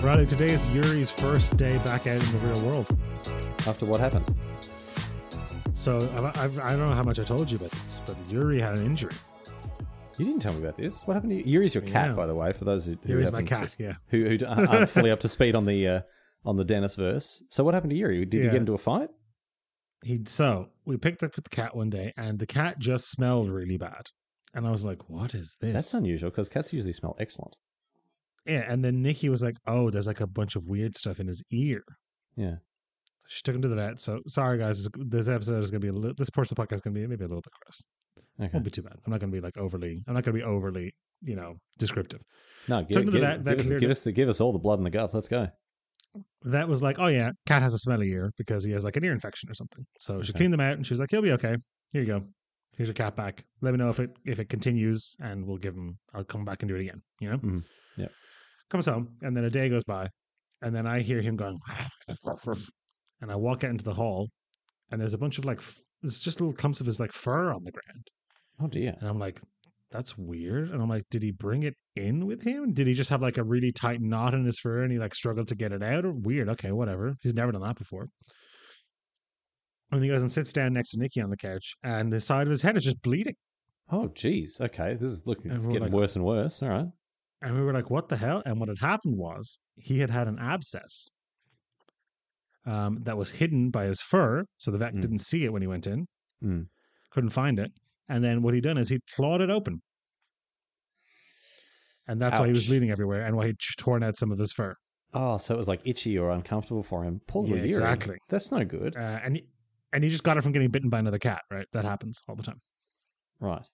Riley, today is Yuri's first day back out in the real world. After what happened? So I don't know how much I told you about this, but Yuri had an injury. You didn't tell me about this. What happened to you? Yuri's your cat, by the way, for those who Yuri's my cat, yeah. Who aren't fully up to speed on the Dennis verse. So what happened to Yuri? Did he get into a fight? So we picked up with the cat one day, and the cat just smelled really bad. And I was like, what is this? That's unusual, because cats usually smell excellent. Yeah, and then Nikki was like, oh, there's like a bunch of weird stuff in his ear. Yeah. She took him to the vet. So sorry, guys, this episode is going to be this portion of the podcast is going to be maybe a little bit gross. Okay. Won't be too bad. I'm not going to be overly, descriptive. No, give us all the blood in the guts. Let's go. That was like, oh yeah, cat has a smelly ear because he has like an ear infection or something. So she cleaned them out and she was like, he'll be okay. Here you go. Here's your cat back. Let me know if it continues, and I'll come back and do it again. Mm-hmm. Yeah. Comes home, and then a day goes by, and then I hear him going, and I walk out into the hall, and there's a bunch of there's just little clumps of his fur on the ground. Oh dear. And I'm like, that's weird. And I'm like, did he bring it in with him? Did he just have a really tight knot in his fur and he struggled to get it out? Or weird. Okay, whatever. He's never done that before. And he goes and sits down next to Nikki on the couch, and the side of his head is just bleeding. Oh, geez. Okay, it's getting worse and worse. All right. And we were like, what the hell? And what had happened was he had an abscess that was hidden by his fur, so the vet didn't see it when he went in. Couldn't find it. And then what he'd done is he'd clawed it open. And that's why he was bleeding everywhere, and why he'd torn out some of his fur. Oh, so it was itchy or uncomfortable for him. Poor little Yuri. Exactly. That's no good. And he just got it from getting bitten by another cat, right? That happens all the time. Right.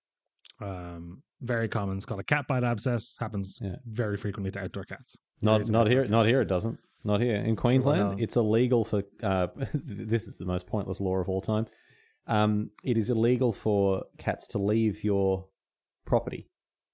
Very common. It's called a cat bite abscess. Happens very frequently to outdoor cats. Not here. Not here. It doesn't. Not here in Queensland. It's illegal for. This is the most pointless law of all time. It is illegal for cats to leave your property.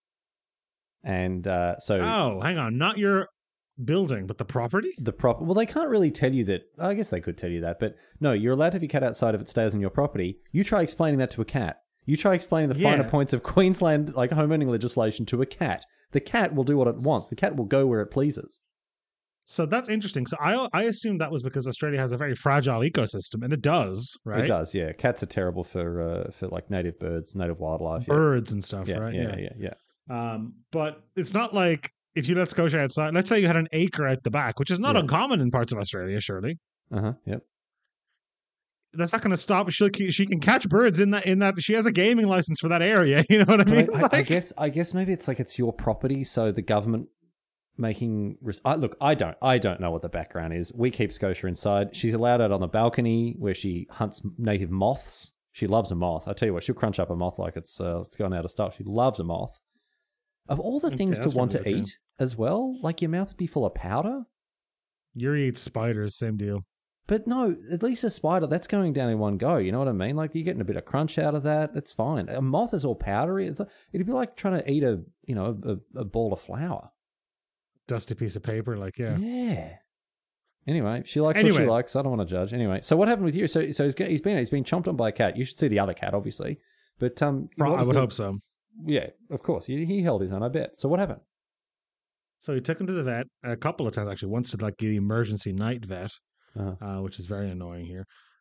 And so. Oh, hang on! Not your building, but the property. Well, they can't really tell you that. I guess they could tell you that, but no, you're allowed to have your cat outside if it stays on your property. You try explaining that to a cat. You try explaining the finer points of Queensland homeowning legislation to a cat. The cat will do what it wants. The cat will go where it pleases. So that's interesting. So I assumed that was because Australia has a very fragile ecosystem, and it does, right? It does, yeah. Cats are terrible for native birds, native wildlife, birds and stuff, right? Yeah. But it's not like if you let Scotia outside. Let's say you had an acre out the back, which is not uncommon in parts of Australia, surely. Yep. That's not going to stop. She can catch birds in that. She has a gaming license for that area. You know what I mean? I guess maybe it's your property, so the government making. Look, I don't know what the background is. We keep Scotia inside. She's allowed out on the balcony where she hunts native moths. She loves a moth. I tell you what, she'll crunch up a moth like it's gone out of style. She loves a moth. Of all the things to want to eat as well, your mouth would be full of powder. Yuri eats spiders, same deal. But no, at least a spider, that's going down in one go. You know what I mean? You're getting a bit of crunch out of that. That's fine. A moth is all powdery. It'd be like trying to eat a ball of flour. Dusty piece of paper, yeah. Yeah. Anyway, she likes what she likes. I don't want to judge. Anyway, so what happened with you? So he's been chomped on by a cat. You should see the other cat, obviously. But I would hope so. Yeah, of course. He held his own, I bet. So what happened? So he took him to the vet a couple of times, actually. Once to the emergency night vet. Which is very annoying here.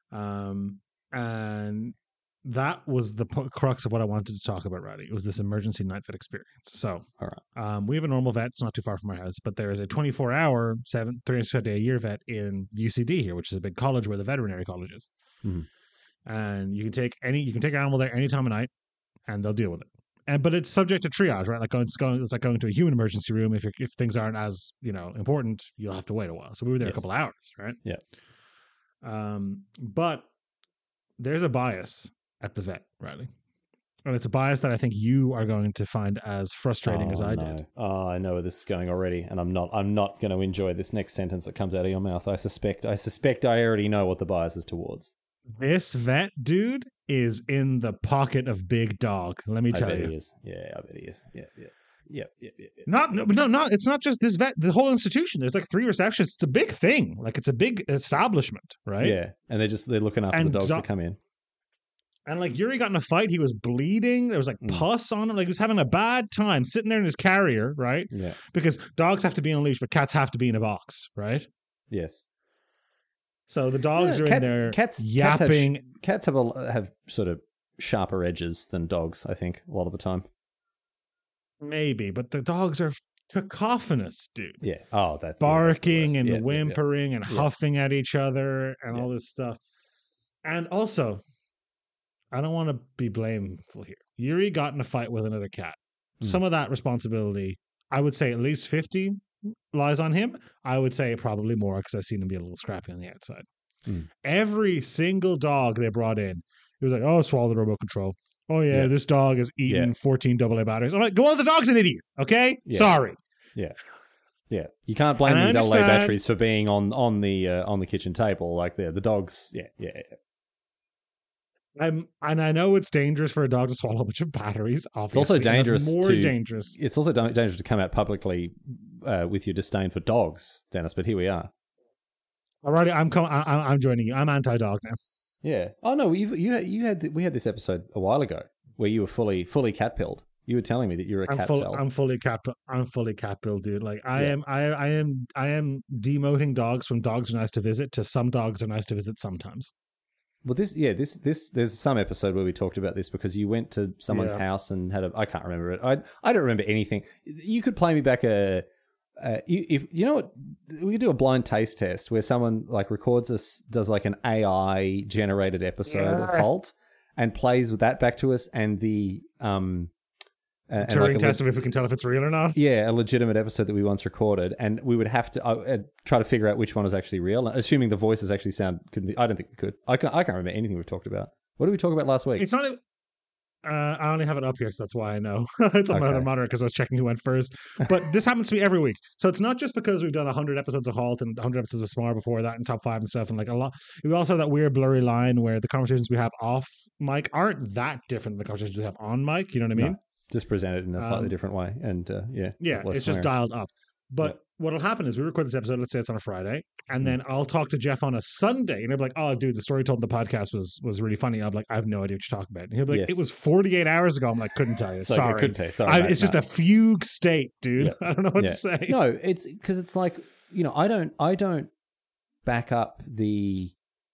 And that was the crux of what I wanted to talk about, Roddy. It was this emergency night vet experience. So, all right. We have a normal vet. It's not too far from our house, but there is a 24-hour, 360-day-a-year vet in UCD here, which is a big college where the veterinary college is. Mm-hmm. And you can take animal there any time of night, and they'll deal with it. But it's subject to triage, right? It's like going to a human emergency room. If things aren't as important, you'll have to wait a while. So we were there a couple hours, right? Yeah. But there's a bias at the vet, Riley, and it's a bias that I think you are going to find as frustrating as I did. Oh, I know where this is going already, and I'm not going to enjoy this next sentence that comes out of your mouth. I suspect I already know what the bias is towards. This vet dude is in the pocket of Big Dog. Let me tell you. I bet he is. Yeah, I bet he is. Yeah. No, it's not just this vet. The whole institution. There's 3 receptionists. It's a big thing. It's a big establishment, right? Yeah, and they're looking after the dogs that come in. And like Yuri got in a fight, he was bleeding. There was like pus on him. Like he was having a bad time sitting there in his carrier, right? Yeah. Because dogs have to be on a leash, but cats have to be in a box, right? Yes. So the dogs are in there yapping. Cats have sort of sharper edges than dogs, I think, a lot of the time. Maybe, but the dogs are cacophonous, dude. Yeah. Oh, that's barking and whimpering and huffing at each other and all this stuff. And also, I don't want to be blameful here. Yuri got in a fight with another cat. Some of that responsibility, I would say at least 50 lies on him. I would say probably more because I've seen him be a little scrappy on the outside. Every single dog they brought in, he was like, oh, swallow the remote control. Oh, yeah, this dog is eating 14 AA batteries. I'm like, go on, the dog's an idiot, okay? Yeah. Sorry. Yeah. Yeah. You can't blame the AA batteries for being on the kitchen table. Like the dogs, yeah. And I know it's dangerous for a dog to swallow a bunch of batteries. Obviously, it's also dangerous. Dangerous. It's also dangerous to come out publicly with your disdain for dogs, Dennis. But here we are. Alrighty, I'm joining you. I'm anti-dog now. Yeah. Oh no, we had this episode a while ago where you were fully cat pilled. You were telling me that you're a cat cell. I'm fully cat pilled, dude. Like I am demoting dogs from dogs are nice to visit to some dogs are nice to visit sometimes. Well, there's some episode where we talked about this because you went to someone's house and I can't remember it. I don't remember anything. You could play me back if you know what, we could do a blind taste test where someone like records us, does like an AI generated episode of Halt and plays with that back to us and the Turing test of if we can tell if it's real or not. Yeah, a legitimate episode that we once recorded, and we would have to try to figure out which one was actually real, assuming the voices actually sound. I don't think we could. I can't remember anything we've talked about. What did we talk about last week? It's not. I only have it up here, so that's why I know. It's on my other monitor because I was checking who went first. But this happens to me every week, so it's not just because we've done 100 episodes of Halt and 100 episodes of Smar before that, and top 5 and stuff, and like a lot. We also have that weird blurry line where the conversations we have off mic aren't that different than the conversations we have on mic. You know what I mean? No. Just presented in a slightly different way, and it's just dialed up. But what'll happen is we record this episode. Let's say it's on a Friday, and then I'll talk to Jeff on a Sunday, and he'll be like, "Oh, dude, the story told in the podcast was really funny." I'll be like, "I have no idea what you're talking about." And he'll be like, "It was 48 hours ago." I'm like, "Couldn't tell you. Sorry, I couldn't tell you. Sorry, it's just a fugue state, dude. I don't know what to say." No, it's because it's like I don't back up the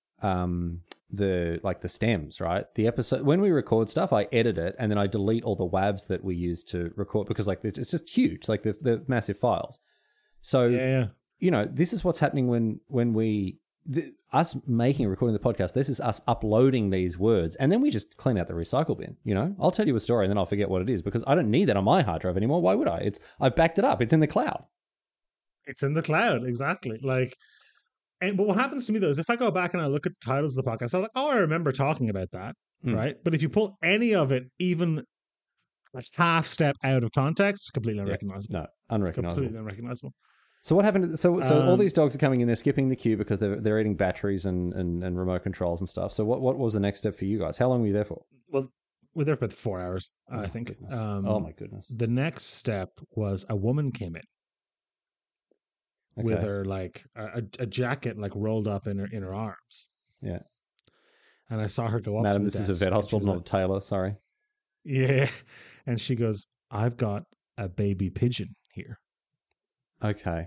stems, right? The episode, when we record stuff, I edit it and then I delete all the WAVs that we use to record because like it's just huge, like the massive files. So, this is what's happening when us making and recording the podcast, this is us uploading these words and then we just clean out the recycle bin, I'll tell you a story and then I'll forget what it is because I don't need that on my hard drive anymore. Why would I? I've backed it up. It's in the cloud. It's in the cloud. Exactly. But what happens to me, though, is if I go back and I look at the titles of the podcast, I'm like, oh, I remember talking about that, right? But if you pull any of it, even a half step out of context, completely unrecognizable. No, unrecognizable. Completely unrecognizable. So what happened? So all these dogs are coming in, they're skipping the queue because they're eating batteries and remote controls and stuff. So what was the next step for you guys? How long were you there for? Well, we're there for 4 hours, I think. Oh, my goodness. The next step was a woman came in. Okay. With her like a jacket like rolled up in her arms. Yeah. And I saw her go up. Madam, to the this desk, is a vet hospital, not a tailor. Sorry. Yeah. And she goes, "I've got a baby pigeon here." Okay.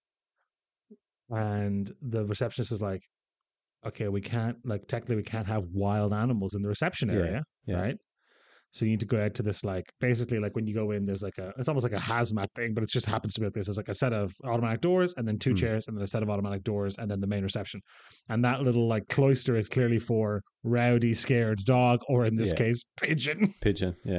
And the receptionist is like, "Okay, we can't technically we can't have wild animals in the reception area, right? So you need to go out to this basically when you go in, there's it's almost like a hazmat thing, but it just happens to be like this. There's a set of automatic doors and then 2 chairs and then a set of automatic doors and then the main reception. And that little cloister is clearly for rowdy, scared dog, or in this case, pigeon. Pigeon, yeah.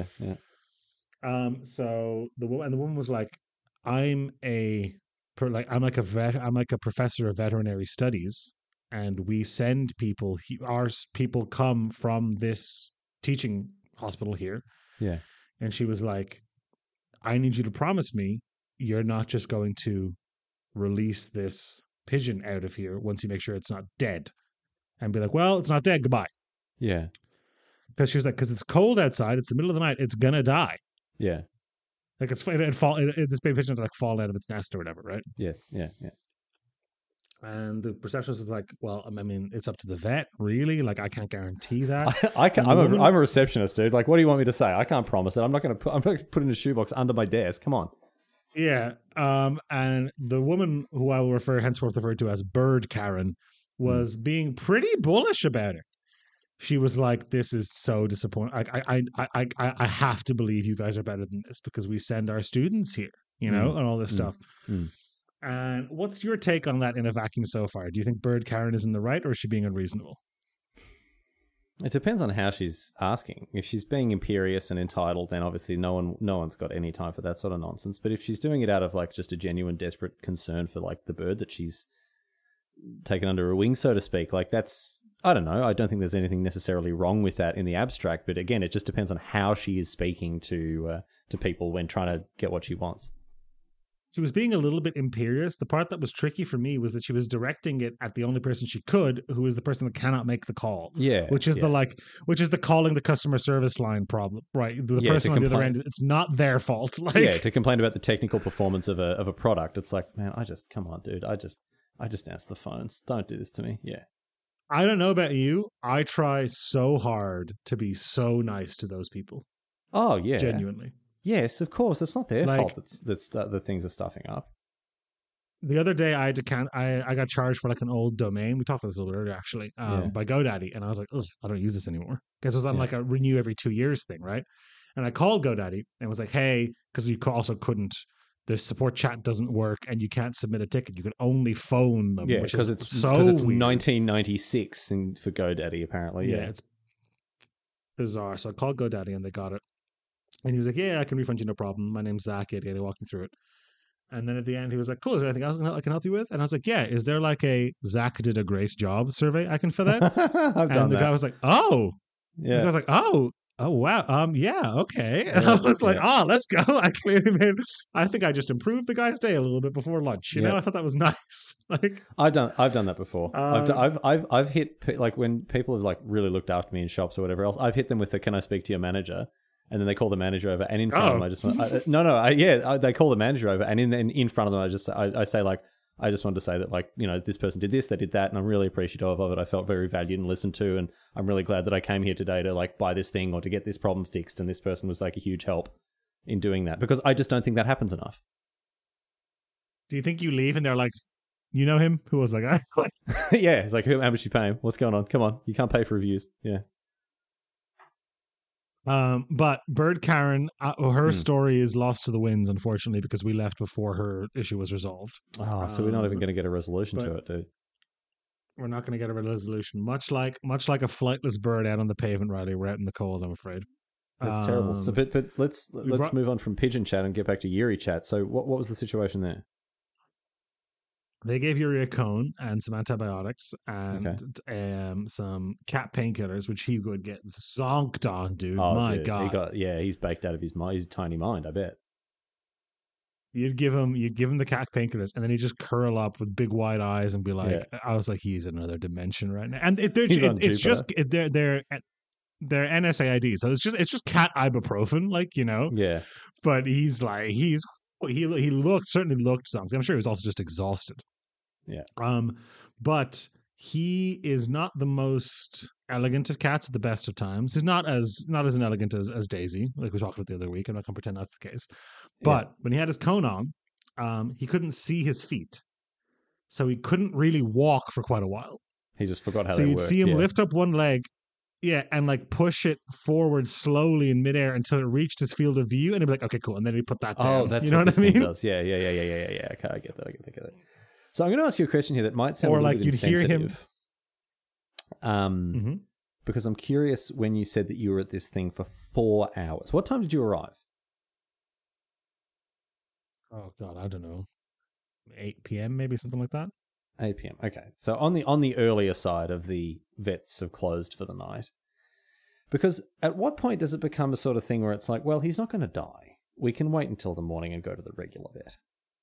So the woman was like, I'm like a professor of veterinary studies, and we send people. Our people come from this teaching hospital here. Yeah. And she was like, I need you to promise me you're not just going to release this pigeon out of here once you make sure it's not dead. And be like, well, it's not dead. Goodbye. Yeah. Because she was like, because it's cold outside. It's the middle of the night. It's going to die. Yeah. Like this baby pigeon to fall out of its nest or whatever, right? Yes. Yeah. And the receptionist was like, well, I mean, it's up to the vet, really. Like, I can't guarantee that. I'm a receptionist, dude. Like, what do you want me to say? I can't promise it. I'm not going to put in a shoebox under my desk. Come on. Yeah. And the woman who I will henceforth refer to as Bird Karen was being pretty bullish about it. She was like, "This is so disappointing. I have to believe you guys are better than this because we send our students here, and all this stuff." And what's your take on that in a vacuum so far? Do you think Bird Karen is in the right, or is she being unreasonable? It depends on how she's asking. If she's being imperious and entitled, then obviously no one's got any time for that sort of nonsense. But if she's doing it out of like just a genuine, desperate concern for like the bird that she's taken under her wing, so to speak, like that's, I don't know. I don't think there's anything necessarily wrong with that in the abstract. But again, it just depends on how she is speaking to people when trying to get what she wants. She was being a little bit imperious. The part that was tricky for me was that she was directing it at the only person she could, who is the person that cannot make the call. Yeah. Which is the calling the customer service line problem, right? The person on the other end, it's not their fault. Like, yeah, to complain about the technical performance of a product. It's like, man, come on, dude. I just answer the phones. Don't do this to me. Yeah. I don't know about you. I try so hard to be so nice to those people. Oh, yeah. Genuinely. Yes, of course. It's not their fault that's the things are stuffing up. The other day, I got charged for like an old domain. We talked about this a little bit earlier, actually, by GoDaddy, and I was like, "Ugh, I don't use this anymore," because it was on like a renew every 2 years thing, right? And I called GoDaddy and was like, "Hey," because you also couldn't. The support chat doesn't work, and you can't submit a ticket. You can only phone them. Yeah, because it's 1996 for GoDaddy, apparently. Yeah, it's bizarre. So I called GoDaddy, and they got it. And he was like, "Yeah, I can refund you, no problem. My name's Zach." He walked me through it. And then at the end, he was like, "Cool, is there anything else I can help you with?" And I was like, "Yeah, is there like a Zach did a great job survey I can fill out?" And the guy was like, "Oh." Yeah. And I was like, "Oh, wow. Yeah, okay." And I was like, "Oh, let's go." I think I just improved the guy's day a little bit before lunch. You know, I thought that was nice. Like, I've done that before. I've hit, like, when people have like really looked after me in shops or whatever else, I've hit them with the "Can I speak to your manager?" And then they call the manager over, and in front of them, I just went, they call the manager over, and in front of them, I say, like, I just wanted to say that, like, this person did this, they did that, and I'm really appreciative of it. I felt very valued and listened to, and I'm really glad that I came here today to like buy this thing or to get this problem fixed, and this person was like a huge help in doing that, because I just don't think that happens enough. Do you think you leave and they're like, "You know him?" Who was like, "I." Yeah, it's like, how much you pay him? What's going on? Come on, you can't pay for reviews. Yeah. But Bird Karen, her story is lost to the winds, unfortunately, because we left before her issue was resolved. Oh, so we're not even going to get a resolution to it, dude. We're not going to get a resolution. Much like a flightless bird out on the pavement, Riley. We're out in the cold, I'm afraid. That's terrible. So, but let's move on from pigeon chat and get back to Yuri chat. So, what was the situation there? They gave Yuri a cone and some antibiotics and some cat painkillers, which he would get zonked on, dude. Oh, my God. He's baked out of his mind, his tiny mind, I bet. You'd give him the cat painkillers, and then he'd just curl up with big wide eyes and be like, I was like, he's in another dimension right now. And they're NSAID, so it's just cat ibuprofen, like, Yeah. But he's like, he certainly looked something. I'm sure he was also just exhausted. Yeah. But he is not the most elegant of cats at the best of times. He's not as inelegant as Daisy, like we talked about the other week. I'm not going to pretend that's the case. But when he had his cone on, he couldn't see his feet, so he couldn't really walk for quite a while. He just forgot how they worked. So you'd see him lift up one leg. Yeah, and like push it forward slowly in midair until it reached his field of view, and he'd be like, "Okay, cool," and then he'd put that down. Oh, that's what I mean? Does. Yeah. Okay, I get that. So I'm going to ask you a question here that might sound a little bit insensitive. Because I'm curious, when you said that you were at this thing for 4 hours, what time did you arrive? Oh God, I don't know, 8 p.m. maybe, something like that. 8 p.m. Okay, so on the earlier side of the vets have closed for the night. Because at what point does it become a sort of thing where it's like, well, he's not going to die. We can wait until the morning and go to the regular vet.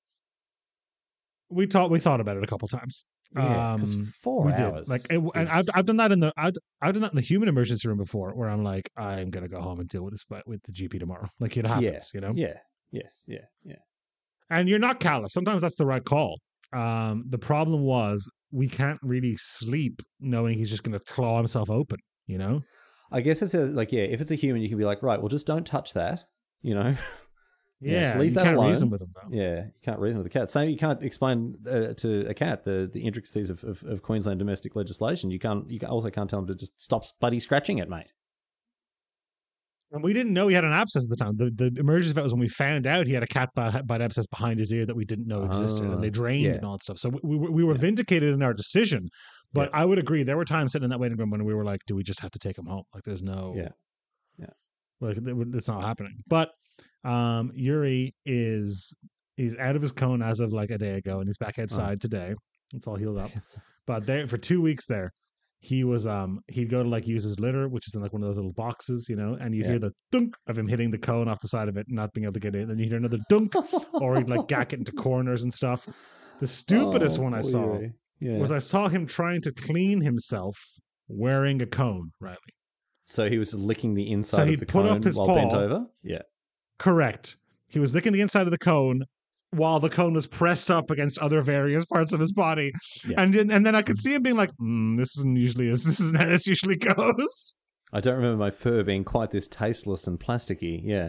We thought about it a couple times. Yeah, because 4 hours. And I've done that in the human emergency room before, where I'm like, I'm gonna go home and deal with this with the GP tomorrow. Like, it happens, Yeah. Yes. Yeah. And you're not callous. Sometimes that's the right call. The problem was we can't really sleep knowing he's just going to claw himself open, you know? I guess it's if it's a human, you can be like, right, well, just don't touch that, you know? Yeah, so leave you that can't alone. reason with him, though. Yeah, you can't reason with a cat. Same, you can't explain to a cat the intricacies of Queensland domestic legislation. You also can't tell him to just stop bloody scratching it, mate. And we didn't know he had an abscess at the time. The emergency vet was when we found out he had a cat bite abscess behind his ear that we didn't know existed, and they drained and all that stuff. So we were vindicated in our decision. But I would agree, there were times sitting in that waiting room when we were like, do we just have to take him home? Like, there's no... Like, it's not happening. But Yuri he's out of his cone as of like a day ago, and he's back outside today. It's all healed up. But there for 2 weeks there, he was he'd go to like use his litter, which is in like one of those little boxes, you know, and you'd hear the dunk of him hitting the cone off the side of it and not being able to get in. Then you'd hear another dunk, or he'd like gack it into corners and stuff. The stupidest one I saw was I saw him trying to clean himself wearing a cone, Riley. So he was licking the inside of the put cone up his while paw. bent over? Yeah. Correct. He was licking the inside of the cone while the cone was pressed up against other various parts of his body. Yeah. And then I could see him being like, this isn't how this usually goes. I don't remember my fur being quite this tasteless and plasticky. Yeah.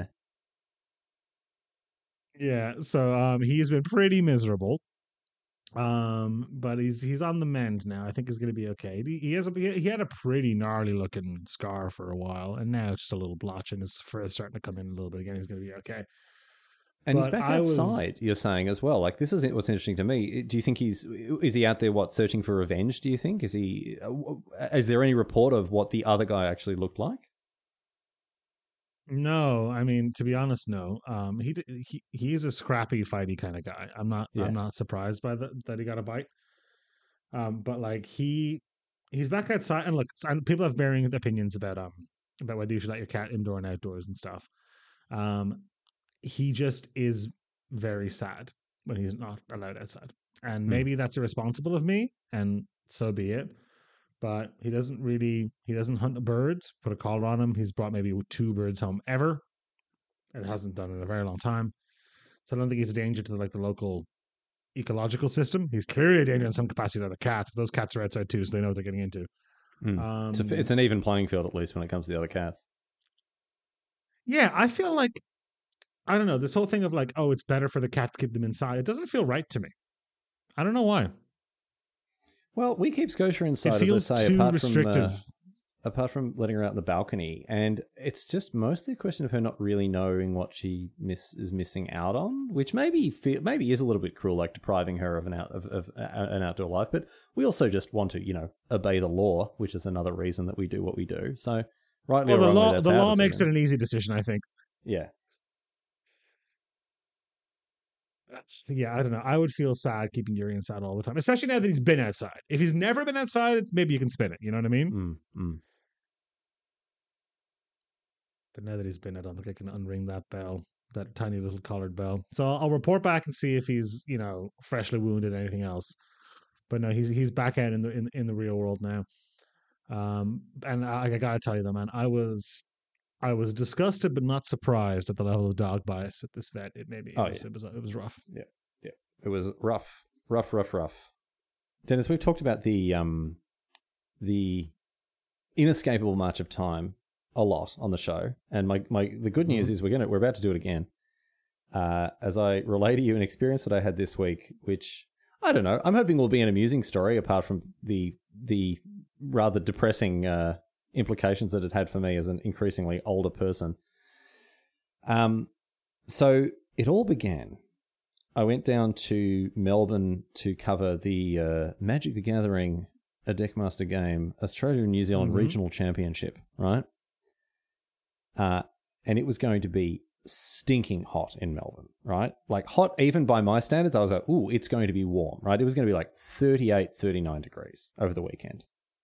Yeah. So he's been pretty miserable. But he's on the mend now. I think he's going to be okay. He had a pretty gnarly looking scar for a while, and now it's just a little blotch, and his fur is starting to come in a little bit again. He's going to be okay. And he's back outside, you're saying as well. Like, this is what's interesting to me. Do you think is he out there, searching for revenge, do you think? Is there any report of what the other guy actually looked like? No, I mean, to be honest, no. He's a scrappy, fighty kind of guy. I'm not surprised by that he got a bite. But like he's back outside, and look, people have varying opinions about whether you should let your cat indoor and outdoors and stuff. He just is very sad when he's not allowed outside, and maybe that's irresponsible of me, and so be it. But he doesn't hunt birds. Put a collar on him. He's brought maybe 2 birds home ever. It hasn't done in a very long time. So I don't think he's a danger to the local ecological system. He's clearly a danger in some capacity to other cats, but those cats are outside too, so they know what they're getting into. It's an even playing field, at least when it comes to the other cats. Yeah, I feel like, I don't know, this whole thing of like, oh, it's better for the cat to keep them inside. It doesn't feel right to me. I don't know why. Well, we keep Scotia inside, as I say, apart from letting her out in the balcony. And it's just mostly a question of her not really knowing what she is missing out on, which maybe is a little bit cruel, like depriving her of an outdoor life. But we also just want to, obey the law, which is another reason that we do what we do. So, rightly or wrongly, the law makes it an easy decision, I think. Yeah. Yeah, I don't know. I would feel sad keeping Yuri inside all the time, especially now that he's been outside. If he's never been outside, maybe you can spin it. You know what I mean? But now that he's been, I don't think I can unring that bell, that tiny little collared bell. So I'll report back and see if he's, freshly wounded or anything else. But no, he's back out in the real world now. And I gotta tell you though, man, I was disgusted but not surprised at the level of dog bias at this vet. It made me. It was rough. Yeah. It was rough. Dennis, we've talked about the inescapable march of time a lot on the show, and the good news is we're about to do it again. As I relay to you an experience that I had this week, which I don't know. I'm hoping will be an amusing story, apart from the rather depressing implications that it had for me as an increasingly older person. So it all began. I went down to Melbourne to cover the Magic the Gathering, a Deckmaster game, Australia and New Zealand Regional Championship, right? And it was going to be stinking hot in Melbourne, right? Like hot even by my standards. I was like, ooh, it's going to be warm, right? It was going to be like 38, 39 degrees over the weekend.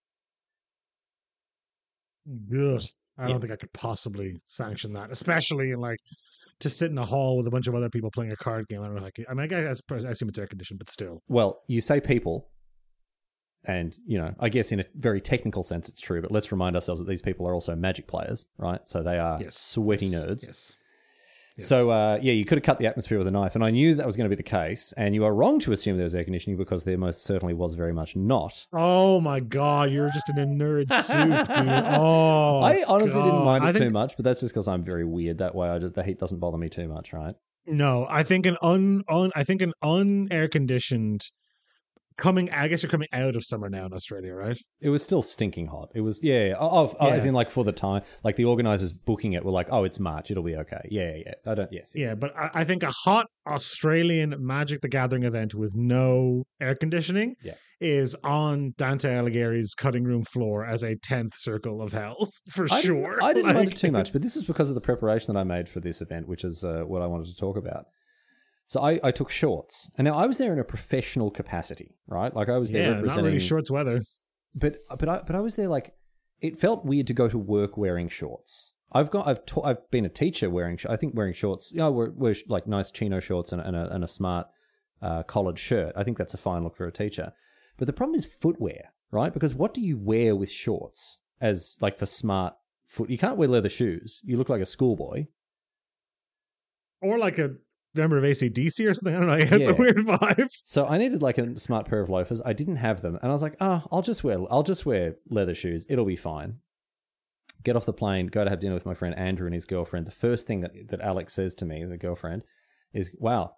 Good. I don't think I could possibly sanction that, especially in to sit in a hall with a bunch of other people playing a card game. I don't know. I assume it's air conditioned, but still. Well, you say people, and I guess in a very technical sense it's true. But let's remind ourselves that these people are also Magic players, right? So they are sweaty nerds. Yes. Yes. So, you could have cut the atmosphere with a knife, and I knew that was going to be the case, and you are wrong to assume there was air conditioning because there most certainly was very much not. Oh my God, you're just in a nerd soup, dude. Oh, I honestly didn't mind it too much, but that's just because I'm very weird that way. The heat doesn't bother me too much, right? No, I think an unair conditioned I guess you're coming out of summer now in Australia, right? It was still stinking hot. It was, as in like for the time, like the organizers booking it were like, oh, it's March, it'll be okay. Yeah. Yes. But I think a hot Australian Magic the Gathering event with no air conditioning is on Dante Alighieri's cutting room floor as a 10th circle of hell, for sure. I didn't mind it too much, but this was because of the preparation that I made for this event, which is what I wanted to talk about. So I took shorts, and now I was there in a professional capacity, right? Like I was there representing. Not really shorts weather. But I was there like it felt weird to go to work wearing shorts. I've been a teacher wearing shorts. Wear like nice chino shorts and a smart collared shirt. I think that's a fine look for a teacher. But the problem is footwear, right? Because what do you wear with shorts as like for smart foot? You can't wear leather shoes. You look like a schoolboy. Or like a member of AC/DC or something. I don't know. It's a weird vibe. So I needed like a smart pair of loafers. I didn't have them, and I was like, I'll just wear leather shoes. It'll be fine. Get off the plane, go to have dinner with my friend Andrew and his girlfriend. The first thing that Alex says to me, the girlfriend, is, "Wow,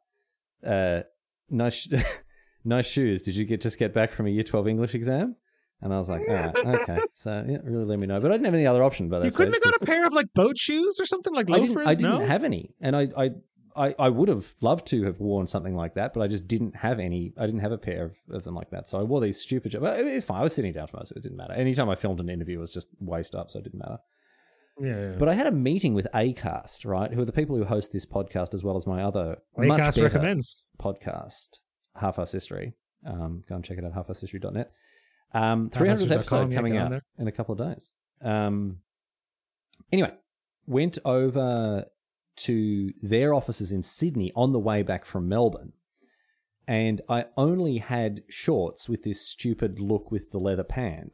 nice shoes. Did you just get back from a Year 12 English exam?" And I was like, all right, okay. So really let me know. But I didn't have any other option. But you couldn't have got a pair of like boat shoes or something, like loafers? I didn't have any, and I would have loved to have worn something like that, but I just didn't have any. I didn't have a pair of them like that. So I wore these stupid... But it was fine. I was sitting down for most of it. It didn't matter. Anytime I filmed an interview, it was just waist up, so it didn't matter. Yeah. But I had a meeting with Acast, right, who are the people who host this podcast as well as my other much Acast better recommends podcast, Half-Ass History. Go and check it out, halfasshistory.net. 300th episode coming out in a couple of days. Anyway, went over to their offices in Sydney on the way back from Melbourne, and I only had shorts with this stupid look with the leather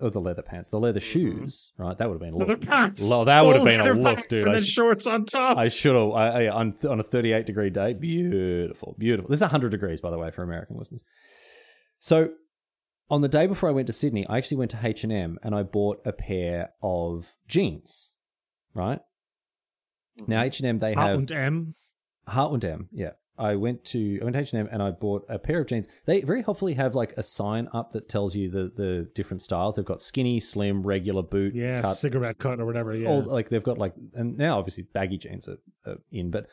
shoes, right? That would have been a look. Leather pants. That would have been a look, dude. And then shorts on top. I should have. On a 38-degree day, beautiful. This is 100 degrees, by the way, for American listeners. So on the day before I went to Sydney, I actually went to H&M and I bought a pair of jeans, right? Now H&M, they have Heartland M. Yeah, I went to H&M and I bought a pair of jeans. They very helpfully have like a sign up that tells you the different styles. They've got skinny, slim, regular, boot, cut, cigarette cut or whatever. Yeah, all, like they've got like, and now obviously baggy jeans are in. But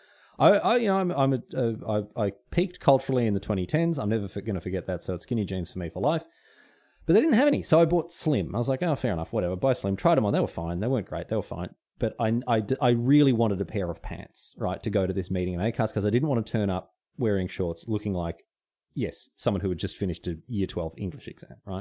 I peaked culturally in the 2010s. I'm never going to forget that. So it's skinny jeans for me for life. But they didn't have any, so I bought slim. I was like, oh, fair enough, whatever. Buy slim. Tried them on. They were fine. They weren't great. They were fine. But I really wanted a pair of pants, right, to go to this meeting in Acast because I didn't want to turn up wearing shorts looking like, yes, someone who had just finished a Year 12 English exam, right?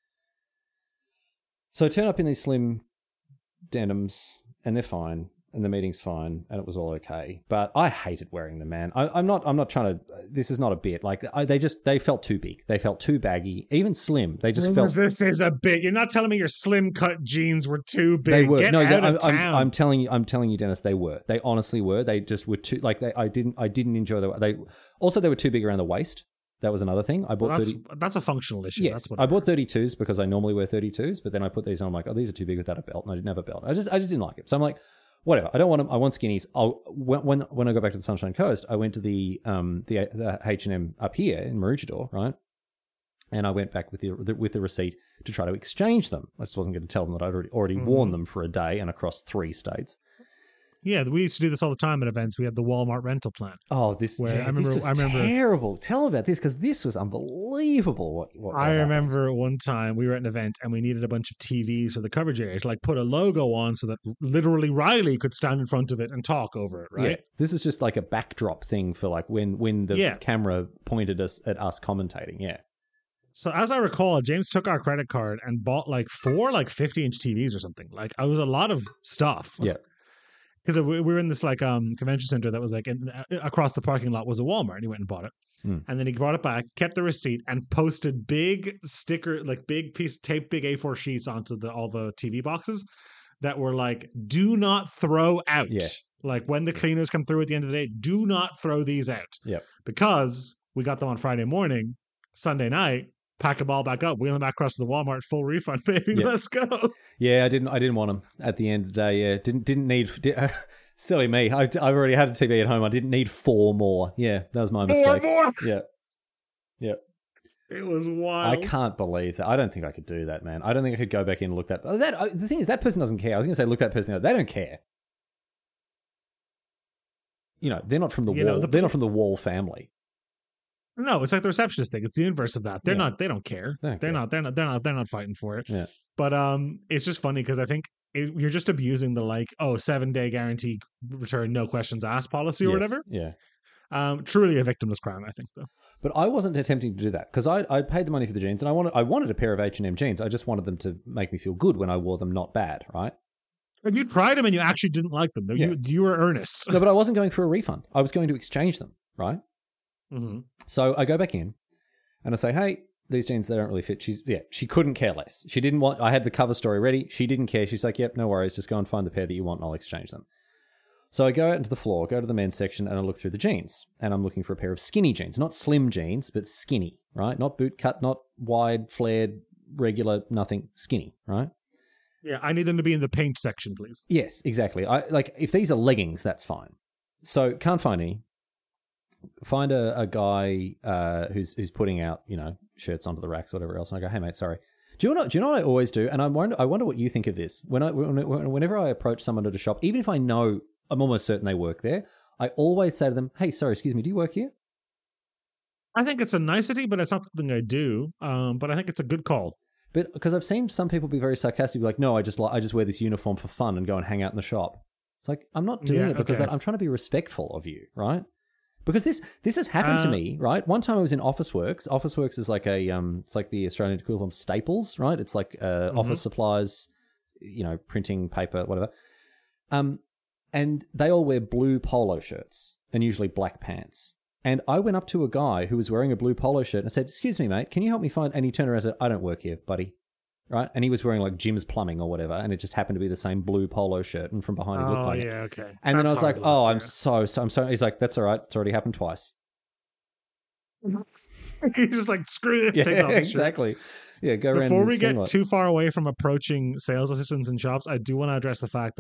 So I turn up in these slim denims and they're fine and the meeting's fine and it was all okay. But I hated wearing them, man. I'm not trying to, this is not a bit. Like they felt too big. They felt too baggy. Even slim. They just felt. This is a bit. You're not telling me your slim cut jeans were too big. They were. Get out of town. I'm telling you, Dennis, they were. They honestly were. They just were too, like, I didn't enjoy they were too big around the waist. That was another thing. I bought that's a functional issue. Yes, I bought 32s because I normally wear 32s, but then I put these on. I'm like, oh, these are too big without a belt, and I didn't have a belt. I just didn't like it. So I'm like, whatever. I don't want them. I want skinnies. When I go back to the Sunshine Coast, I went to the H&M up here in Maroochydore, right? And I went back with the receipt to try to exchange them. I just wasn't going to tell them that I'd already worn them for a day and across 3 states. Yeah, we used to do this all the time at events. We had the Walmart rental plan. Oh, this was terrible. Tell them about this because this was unbelievable. What I remember one time we were at an event and we needed a bunch of TVs for the coverage area to like put a logo on so that literally Riley could stand in front of it and talk over it, right? Yeah, this is just like a backdrop thing for like when the camera pointed at us commentating. Yeah. So as I recall, James took our credit card and bought like 4 like 50-inch TVs or something. Like it was a lot of stuff. Yeah. Because we were in this like convention center that was like across the parking lot was a Walmart, and he went and bought it. And then he brought it back, kept the receipt, and posted big sticker, like big piece tape, big A4 sheets onto all the TV boxes that were like, "Do not throw out." Yeah, Like when the cleaners come through at the end of the day, do not throw these out. Yep. Because we got them on Friday morning, Sunday night, pack them all back up, wheel them back across to the Walmart, full refund, baby. Yep. Let's go. Yeah, I didn't want them at the end of the day. Yeah, didn't need. Silly me. I already had a TV at home. I didn't need 4 more. Yeah, that was my mistake. 4 more. Yeah. It was wild. I can't believe that. I don't think I could do that, man. I don't think I could go back in and look that. The thing is, that person doesn't care. I was going to say, look that person out. They don't care. You know, they're not from the wall. They're not from the Wall family. No, it's like the receptionist thing. It's the inverse of that. They're not. They don't care. They're not fighting for it. Yeah. But it's just funny because I think you're just abusing the 7-day guarantee return, no questions asked policy or whatever. Yeah. Truly a victimless crime, I think, though. But I wasn't attempting to do that because I paid the money for the jeans and I wanted a pair of H&M jeans. I just wanted them to make me feel good when I wore them, not bad, right? And you tried them and you actually didn't like them. You were earnest. No, but I wasn't going for a refund. I was going to exchange them, right? Mm-hmm. So I go back in and I say, hey, these jeans, they don't really fit. She couldn't care less. She didn't want, I had the cover story ready. She didn't care. She's like, yep, no worries. Just go and find the pair that you want and I'll exchange them. So I go out into the floor, go to the men's section, and I look through the jeans. And I'm looking for a pair of skinny jeans. Not slim jeans, but skinny, right? Not boot cut, not wide, flared, regular, nothing. Skinny, right? Yeah, I need them to be in the paint section, please. Yes, exactly. If these are leggings, that's fine. So can't find any. Find a guy who's putting out, shirts onto the racks, whatever else. And I go, hey, mate, sorry. Do you know what I always do? And I wonder what you think of this. Whenever I approach someone at a shop, even if I know, I'm almost certain they work there, I always say to them, hey, sorry, excuse me, do you work here? I think it's a nicety, but it's not something I do. But I think it's a good call. But because I've seen some people be very sarcastic, like, no, I just wear this uniform for fun and go and hang out in the shop. It's like, I'm not doing it because I'm trying to be respectful of you, right? Because this has happened to me, right? One time I was in Officeworks. Officeworks is like it's like the Australian equivalent of Staples, right? It's like office supplies, printing, paper, whatever. And they all wear blue polo shirts and usually black pants. And I went up to a guy who was wearing a blue polo shirt and I said, excuse me, mate, can you help me find... And he turned around and said, I don't work here, buddy. Right? And he was wearing like Jim's Plumbing or whatever. And it just happened to be the same blue polo shirt. And from behind he looked like it. Okay. And then I was like, I'm sorry. He's like, that's all right. It's already happened twice. He's just like, screw this. Takes off his exactly. shirt. Yeah, go around. Before we get too far away from approaching sales assistants in shops, I do want to address the fact that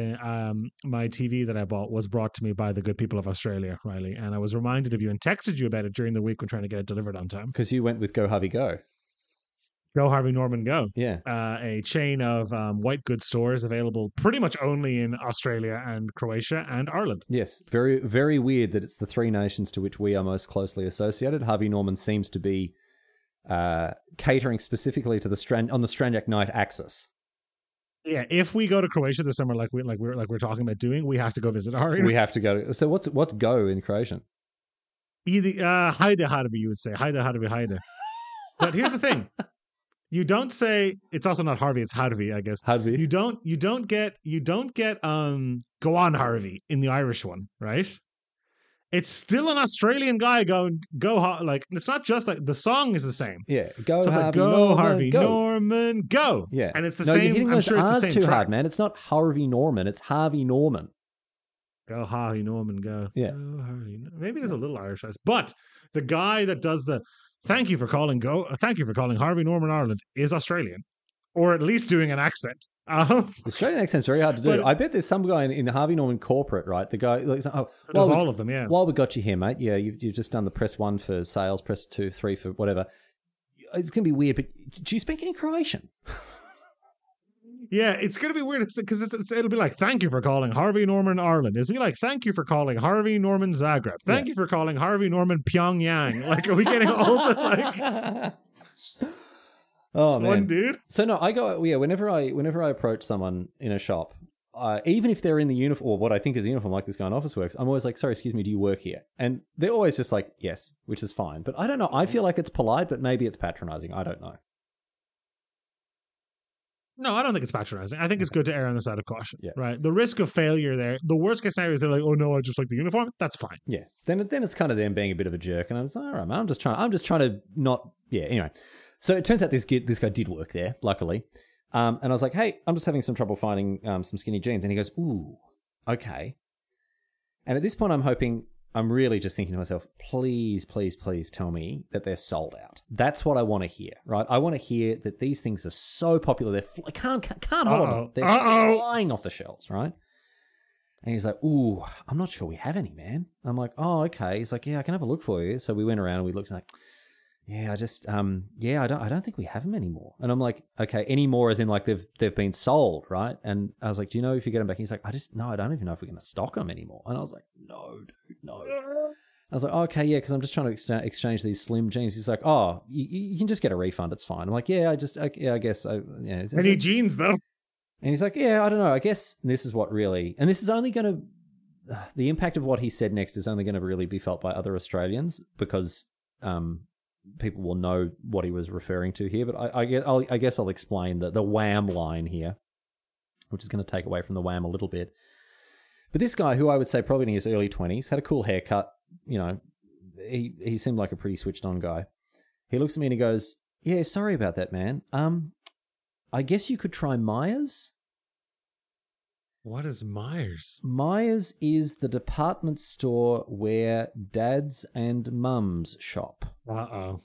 my TV that I bought was brought to me by the good people of Australia, Riley, and I was reminded of you and texted you about it during the week when trying to get it delivered on time. Because you went with Go Harvey Go. Go Harvey Norman Go. Yeah. A chain of white goods stores available pretty much only in Australia and Croatia and Ireland. Yes. Very, very weird that it's the 3 nations to which we are most closely associated. Harvey Norman seems to be catering specifically to the Stranjak Night axis. Yeah, if we go to Croatia this summer, like we're talking about doing, we have to go visit Ari. We have to go. So what's go in Croatian? Haide Harvey, you would say. Haide Harvey, Haide. But here's the thing. You don't say, it's also not Harvey, it's Harvey, I guess. Harvey. You don't get go on Harvey in the Irish one, right? It's still an Australian guy going, it's not just like, the song is the same. Yeah. Go so Harvey, go Norman, Harvey, go. Norman, go. Yeah. And it's the same. You're hitting those R's it's the same too track. hard, man. It's not Harvey Norman, it's Harvey Norman. Go Harvey Norman, go. Yeah. Go, Harvey. Maybe there's a little Irish. But the guy that does the thank you for calling Harvey Norman Ireland is Australian. Or at least doing an accent. The Australian accent's very hard to do. I bet there's some guy in Harvey Norman corporate, right? The guy, does all of them, yeah. While we got you here, mate, yeah, you've just done the press 1 for sales, press 2, 3 for whatever. It's going to be weird, but do you speak any Croatian? Yeah, it's going to be weird because it'll be like, thank you for calling Harvey Norman Ireland. Is he like, thank you for calling Harvey Norman Zagreb? Thank you for calling Harvey Norman Pyongyang. Like, are we getting all the like... Oh man, one dude. So no, I go. Yeah, whenever I approach someone in a shop, even if they're in the uniform or what I think is a uniform, like this guy in Officeworks, I'm always like, "Sorry, excuse me, do you work here?" And they're always just like, "Yes," which is fine. But I don't know. I feel like it's polite, but maybe it's patronizing. I don't know. No, I don't think it's patronizing. I think it's good to err on the side of caution. Yeah. Right. The risk of failure there. The worst case scenario is they're like, "Oh no, I just like the uniform." That's fine. Yeah. Then it's kind of them being a bit of a jerk, and I'm just like, all right, man. I'm just trying to not. Yeah. Anyway. So it turns out this guy did work there, luckily. And I was like, hey, I'm just having some trouble finding some skinny jeans. And he goes, ooh, okay. And at this point, I'm really just thinking to myself, please, please, please tell me that they're sold out. That's what I want to hear, right? I want to hear that these things are so popular. Can't hold on. They're flying off the shelves, right? And he's like, ooh, I'm not sure we have any, man. I'm like, oh, okay. He's like, yeah, I can have a look for you. So we went around and we looked like, yeah, I just, I don't think we have them anymore. And I'm like, okay, any more as in like they've been sold, right? And I was like, do you know if you get them back? He's like, I don't even know if we're going to stock them anymore. And I was like, no, dude, no. I was like, oh, okay, yeah, because I'm just trying to exchange these slim jeans. He's like, oh, you can just get a refund. It's fine. I'm like, yeah, I guess. Yeah. Any jeans though? And he's like, yeah, I don't know. I guess this is what really, and this is only going to, the impact of what he said next is only going to really be felt by other Australians because people will know what he was referring to here. But I guess I'll explain the wham line here, which is going to take away from the wham a little bit. But this guy, who I would say probably in his early 20s, had a cool haircut. You know, he seemed like a pretty switched on guy. He looks at me and he goes, yeah, sorry about that, man. I guess you could try Myers. What is Myers? Myers is the department store where dads and mums shop. Myers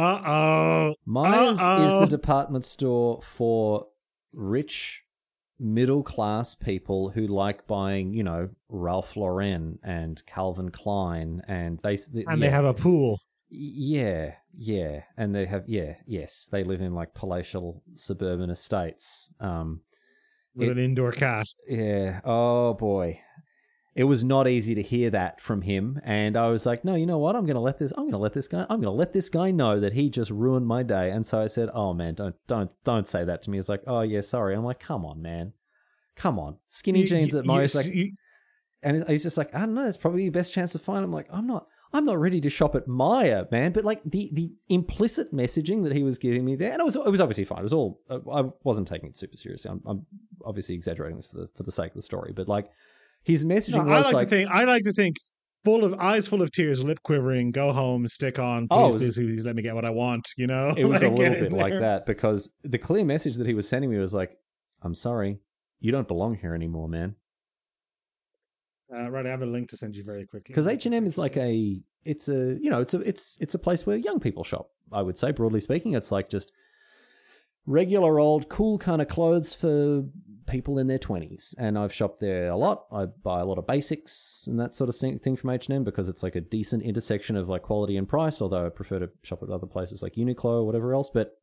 is the department store for rich, middle-class people who like buying, you know, Ralph Lauren and Calvin Klein. And they have a pool. Yeah. And they have, yes. They live in like palatial suburban estates. With an indoor cat. Yeah. Oh, boy. It was not easy to hear that from him. And I was like, no, you know what? I'm going to let this guy know that he just ruined my day. And so I said, oh, man, don't say that to me. He's like, oh, yeah, sorry. I'm like, come on, man. Come on. Skinny jeans at Myers. And he's just like, I don't know. It's probably your best chance to find him. Like, I'm not ready to shop at Myer, man. But like the implicit messaging that he was giving me there, and it was obviously fine. It was all, I wasn't taking it super seriously. I'm obviously exaggerating this for the sake of the story, but like his messaging was like, I like to think eyes full of tears, lip quivering, go home, stick on, please let me get what I want, you know? It was a little bit like that because the clear message that he was sending me was like, I'm sorry, you don't belong here anymore, man. Right, I have a link to send you very quickly. Because H&M is like it's a place where young people shop. I would say, broadly speaking, it's like just regular old cool kind of clothes for people in their 20s. And I've shopped there a lot. I buy a lot of basics and that sort of thing from H&M because it's like a decent intersection of like quality and price. Although I prefer to shop at other places like Uniqlo or whatever else. But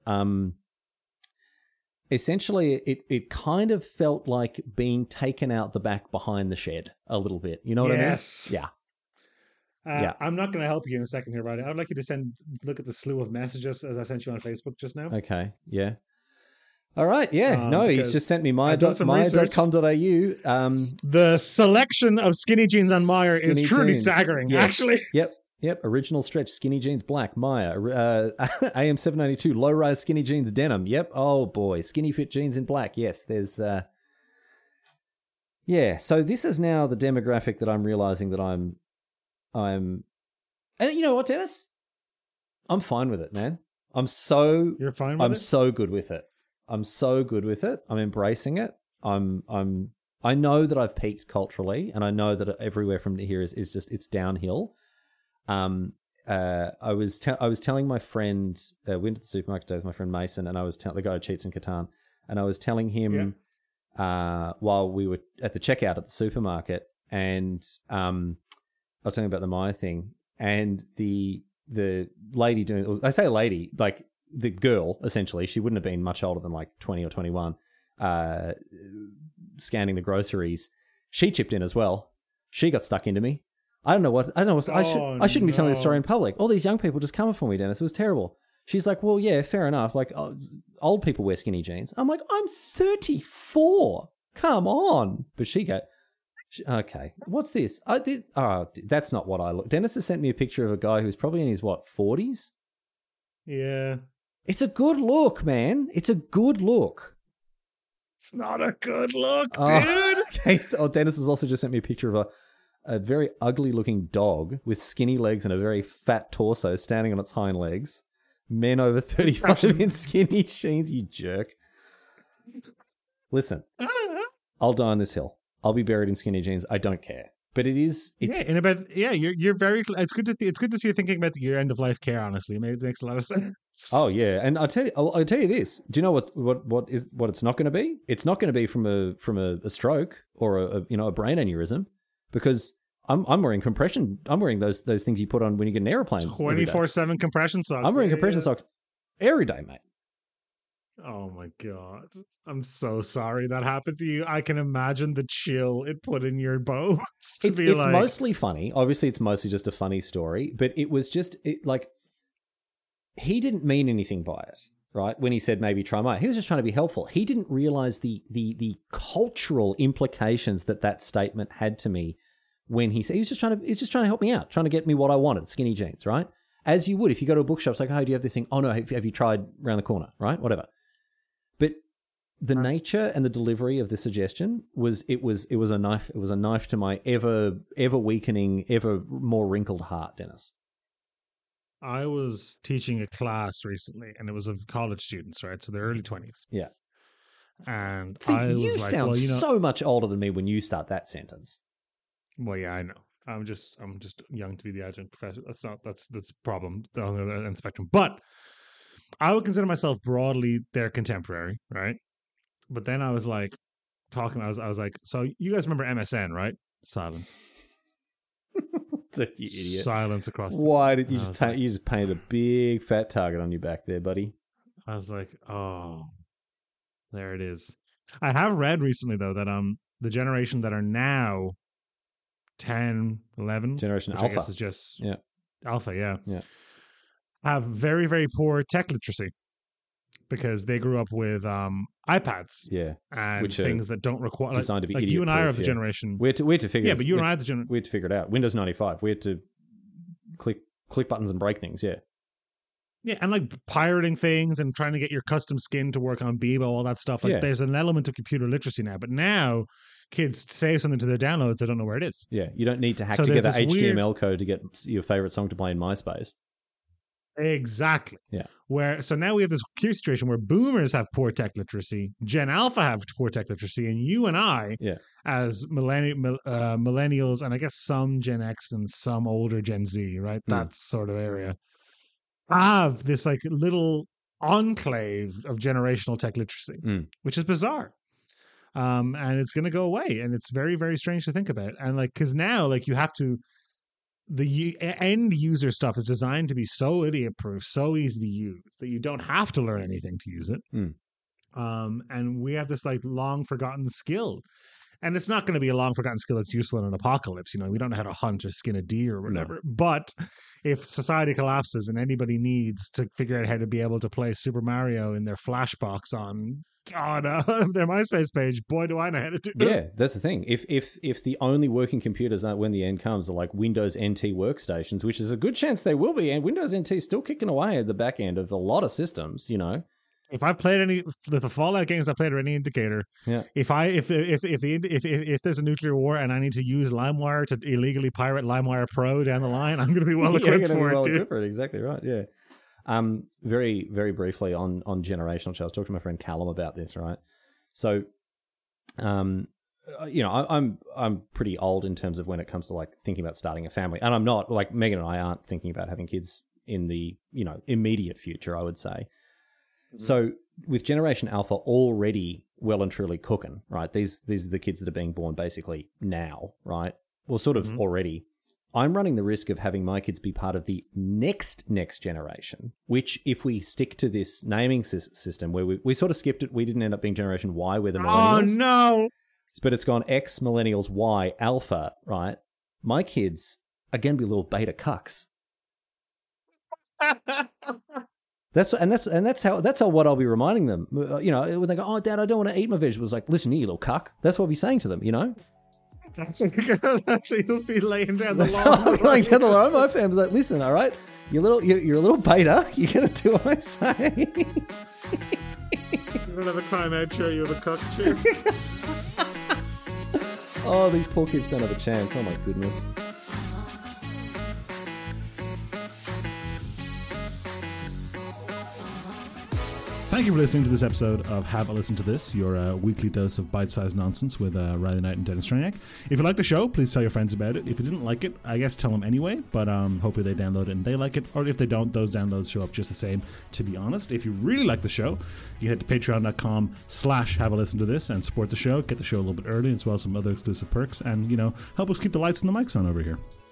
essentially, it kind of felt like being taken out the back behind the shed a little bit. You know what I mean? Yes. Yeah. I'm not going to help you in a second here, Roddy. I'd like you to look at the slew of messages as I sent you on Facebook just now. Okay. Yeah. All right. Yeah. He's just sent me myer.com.au. The selection of skinny jeans on Myer is truly staggering, actually. Yep, original stretch, skinny jeans, black, Myer. AM792, low-rise skinny jeans, denim. Yep, oh boy, skinny fit jeans in black. Yes, there's... Yeah, so this is now the demographic that I'm realizing that I'm... And you know what, Dennis? I'm fine with it, man. You're fine with it? I'm so good with it. I'm so good with it. I'm embracing it. I know that I've peaked culturally, and I know that everywhere from here is just, it's downhill. I was telling my friend, went to the supermarket today with my friend Mason, and I was the guy who cheats in Catan, and I was telling him while we were at the checkout at the supermarket, and I was telling him about the Myer thing, and the lady doing, I say lady, like the girl essentially, she wouldn't have been much older than like 20 or 21, scanning the groceries. She chipped in as well. She got stuck into me. I don't know. I shouldn't be telling this story in public. All these young people just coming for me, Dennis. It was terrible. She's like, well, yeah, fair enough. Like, old people wear skinny jeans. I'm like, I'm 34. Come on. But okay, what's this? That's not what I look. Dennis has sent me a picture of a guy who's probably in his, 40s? Yeah. It's a good look, man. It's a good look. It's not a good look, dude. Okay, so Dennis has also just sent me a picture of a very ugly-looking dog with skinny legs and a very fat torso standing on its hind legs. Men over 35 in skinny jeans, you jerk. Listen, I'll die on this hill. I'll be buried in skinny jeans. I don't care. But it's you're very. It's good to see you thinking about your end of life care. Honestly, it makes a lot of sense. Oh yeah, and I'll tell you this. Do you know what it's not going to be? It's not going to be from a stroke or a brain aneurysm, because I'm wearing compression. I'm wearing those things you put on when you get in airplanes. 24/7 compression socks. I'm wearing compression socks every day, mate. Oh my God. I'm so sorry that happened to you. I can imagine the chill it put in your bones. It's mostly funny. Obviously, it's mostly just a funny story, but it was just he didn't mean anything by it, right? When he said maybe try mine, he was just trying to be helpful. He didn't realize the cultural implications that statement had to me when he said he's just trying to help me out, trying to get me what I wanted, skinny jeans, right? As you would if you go to a bookshop, it's like, oh, do you have this thing? Oh no, have you tried around the corner, right? Whatever. But the nature and the delivery of the suggestion was a knife. It was a knife to my ever weakening, ever more wrinkled heart, Dennis. I was teaching a class recently, and it was of college students, right? So they're early 20s. Yeah. And see, I was you sound so much older than me when you start that sentence. Well, yeah, I know. I'm just young to be the adjunct professor. That's a problem on the other end of the spectrum. But I would consider myself broadly their contemporary, right? But then I was like talking. I was like, so you guys remember MSN, right? Silence. You idiot. Silence across. Why did you you just painted a big fat target on your back there, buddy? I was like, oh, there it is. I have read recently though that the generation that are now 10, 11, Generation which Alpha, I guess is just Alpha, yeah, have very, very poor tech literacy because they grew up with iPads, and which things that don't require designed to be like idiot you and I are of proof, the generation. We had to figure. Yeah, but you and I are the generation. We had to figure it out. Windows 95. We had to click buttons and break things. Yeah. Yeah, and like pirating things and trying to get your custom skin to work on Bebo, all that stuff. Like, there's an element of computer literacy now. But now, kids save something to their downloads, they don't know where it is. Yeah, you don't need to hack together HTML code to get your favorite song to play in MySpace. Exactly. Yeah. So now we have this curious situation where boomers have poor tech literacy, Gen Alpha have poor tech literacy, and you and I, as millennials, and I guess some Gen X and some older Gen Z, right? That sort of area, have this like little enclave of generational tech literacy, which is bizarre. And it's going to go away, and it's very, very strange to think about. And like, because now, like, you have to. The end user stuff is designed to be so idiot proof, so easy to use that you don't have to learn anything to use it. And we have this like long forgotten skill, and it's not going to be a long forgotten skill that's useful in an apocalypse. You know, we don't know how to hunt or skin a deer or whatever. No. But if society collapses and anybody needs to figure out how to be able to play Super Mario in their Flashbox on their MySpace page, boy, do I know how to do that. Yeah, that's the thing. If the only working computers when the end comes are like Windows NT workstations, which is a good chance they will be, and Windows NT is still kicking away at the back end of a lot of systems, you know. If I've played any the Fallout games I played are any indicator, if there's a nuclear war and I need to use LimeWire to illegally pirate LimeWire Pro down the line, I'm going to be well equipped for it, dude. Exactly right. Yeah. Very, very briefly on generational change. I was talking to my friend Callum about this, right? So, you know, I'm pretty old in terms of when it comes to like thinking about starting a family, and I'm not like Megan and I aren't thinking about having kids in the immediate future, I would say. So with Generation Alpha already well and truly cooking, right? These are the kids that are being born basically now, right? Well, sort of already. I'm running the risk of having my kids be part of the next generation, which if we stick to this naming system where we sort of skipped it, we didn't end up being Generation Y, we're the millennials. Oh, no. But it's gone X, millennials, Y, alpha, right? My kids are going to be little beta cucks. That's how what I'll be reminding them. You know, when they go, oh, Dad, I don't want to eat my vegetables. Like, listen, you little cuck. That's what I'll be saying to them, you know? That's how you'll be laying down the lawn. I'll be laying down the lawn. My family's like, listen, all right, you're a little beta. You're going to do what I say. You don't have a timeout chair, you have a cuck chair. Oh, these poor kids don't have a chance. Oh, my goodness. Thank you for listening to this episode of Have a Listen to This, your weekly dose of bite-sized nonsense with Riley Knight and Dennis Straniak. If you like the show, please tell your friends about it. If you didn't like it, I guess tell them anyway, but hopefully they download it and they like it. Or if they don't, those downloads show up just the same, to be honest. If you really like the show, you head to patreon.com/Have a Listen to This and support the show, get the show a little bit early, as well as some other exclusive perks, and, help us keep the lights and the mics on over here.